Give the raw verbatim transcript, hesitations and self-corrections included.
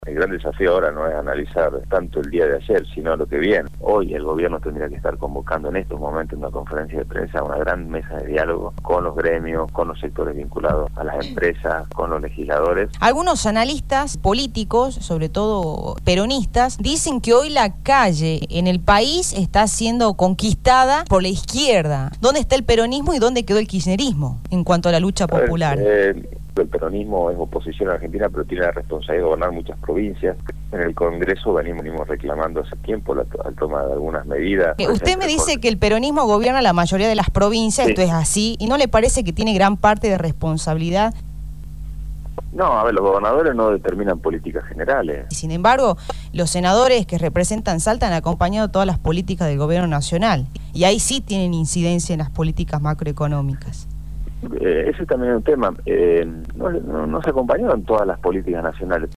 El gran desafío ahora no es analizar tanto el día de ayer, sino lo que viene. Hoy el gobierno tendría que estar convocando en estos momentos una conferencia de prensa, una gran mesa de diálogo con los gremios, con los sectores vinculados a las empresas, con los legisladores. Algunos analistas políticos, sobre todo peronistas, dicen que hoy la calle en el país está siendo conquistada por la izquierda. ¿Dónde está el peronismo y dónde quedó el kirchnerismo en cuanto a la lucha popular? A ver, eh, el peronismo es oposición a Argentina, pero tiene la responsabilidad de gobernar muchas provincias. En el Congreso venimos, venimos reclamando hace tiempo la, la toma de algunas medidas. Eh, usted me dice que el peronismo gobierna la mayoría de las provincias, sí. Esto es así, ¿y no le parece que tiene gran parte de responsabilidad? No, a ver, los gobernadores no determinan políticas generales. Sin embargo, los senadores que representan Salta han acompañado todas las políticas del gobierno nacional, y ahí sí tienen incidencia en las políticas macroeconómicas. Eh, ese también es un tema. Eh, no, no, no se acompañaron todas las políticas nacionales.